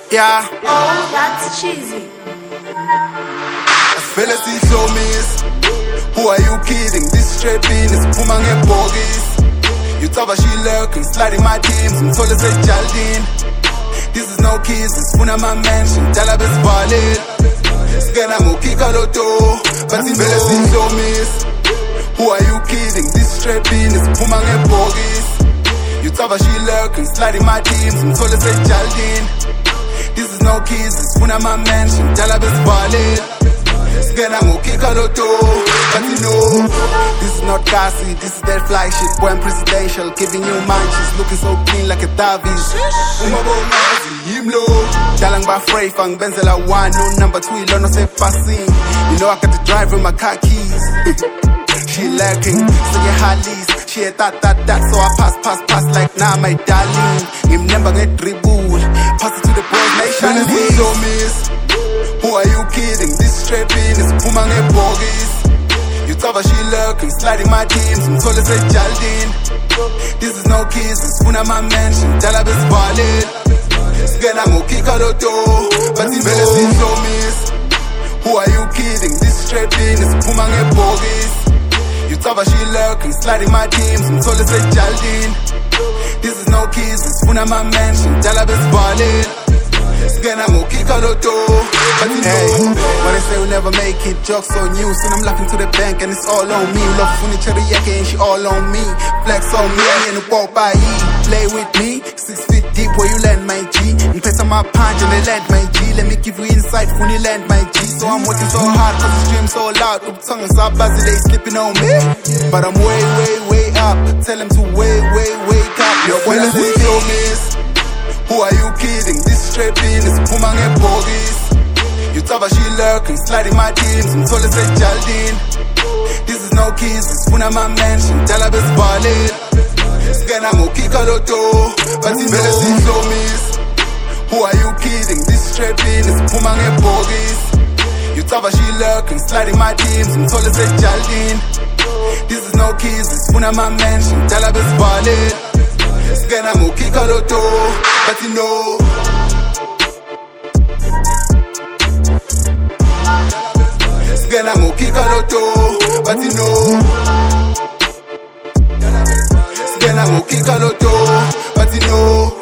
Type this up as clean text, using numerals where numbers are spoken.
Yeah. Oh, that's cheesy. Fellas, slow miss. Who are you kidding? This straight bean is Puma bogus. You tava she lurking, sliding my teams. I'm told say Jaldin. This is no kiss, it's Puna my mansion. Jalabes valid. Skena mo kika loto. But in fellas, slow miss. Who are you kidding? This straight bean is Puma bogus. You tava she lurking, sliding my teams. I'm told say Jaldin. This is no kiss, it's Puna my mansion. Jalabes valid. Skena mo kika loto. But you know, this is not gassy, this is that fly shit. Boy, I'm presidential, giving you munchies. Looking so clean like a Davies. Umabo nazi, himlo. Dalang ba Frey, fang benzela one. No number 2, no say passing. You know I got to drive with my car keys. She lacking, so get Harleys. She a that, so I pass like nah, my darling. Him never get dribble. Pass it to the boys, nation is so miss. Who are you kidding? This straight bean is Puma bogus. You tava she lurking, sliding my teams. I'm told say Jaldin. This is no kiss, it's Puna my mansion. Jalabes valid. Skena mo kika loto. But in fellas so miss. Who are you kidding? This straight bean is Puma bogus. You tava she lurking, sliding my teams. I'm told say Jaldin. This is no kiss, it's Puna my mansion. Jalabes valid. Skena mo kika loto. But you know, when they say we'll never make it, jokes on you. Soon I'm laughing to the bank and it's all on me. Love furniture yake and she all on me. Flex on me and you walk by E. Play with me, 6 feet deep where you land my G. You pay some my punch and they land my G. Let me give you insight when you land my G. So I'm working so hard cause the stream so loud. Up tongues up as they slipping on me. But I'm way up. Tell them to wake up. Your boy is miss. Who are you kidding? This straight bean is Puma bogus. You tava she lurking, sliding my teams. I'm told say Jaldin. This is no kiss, it's Puna my mansion. Jalabes valid. Skena mo kika loto. But in fellas so miss. Who are you kidding? This straight bean is Puma bogus. You tava she lurking, sliding my teams. I'm told say Jaldin. This is no kiss, it's Puna my mansion. Jalabes valid. Skena mo kika loto. But you know, Skena mo kika loto. But you know, Skena mo kika loto. But you know.